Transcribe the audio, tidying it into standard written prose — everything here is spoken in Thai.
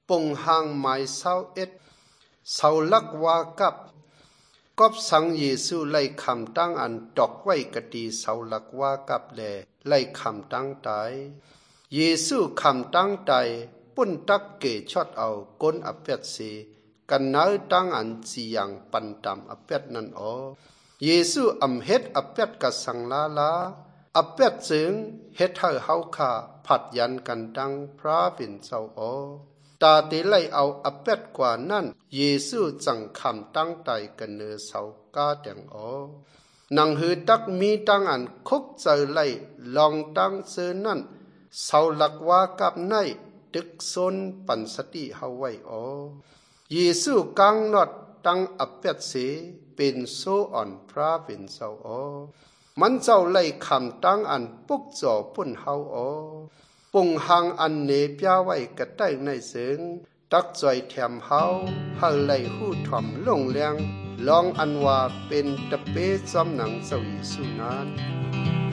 ปงหางไม้เศร้าเอ็ดเศร้าลักวากับกอบสังเยซูไล่คำตั้งอันดอกไว้กะตีเศร้าลักวากับแลไล่คำตั้งตายเยซูคำตั้งตายปุ่นตักเกชอดเอาก้นอเป็ดเสกันน้าตั้งอันจียังปันตำอเป็ดนั่นอ๋อเยซูอำเฮ็ดอเป็ดกะสังลาลาอเป็ดจึงเฮ็ดให้เฮาขาผัดยันกันดังพระเป็นเจ้าอ๋อตาติไลเอาอเป็ดกว่านั้นเยซูจังคำตั้งไตกันเนอเสากาแตงอ๋อนังหือตักมีตั้งอันคุกเจอไลลองตั้งเซอนั่นเสาหลักว่ากับในตึกซนปันสติเฮาไว้อ๋อเยซูกังนอดตั้งอเป็ดเสเป็นโซอ่อนพระเป็นเจ้าอ๋อมันเจ้าไล่คำตั้งอันปุกจ่อปุ่นเฮาอ๋อปงหางอันเนปยาไว้กระใต้ในเสียงตักจ่อยแถมเฮาเฮาไล่หู้ถ่อมลงแรงลองอันว่าเป็นตะเปจอมหนังเจ้าเยซูนั้น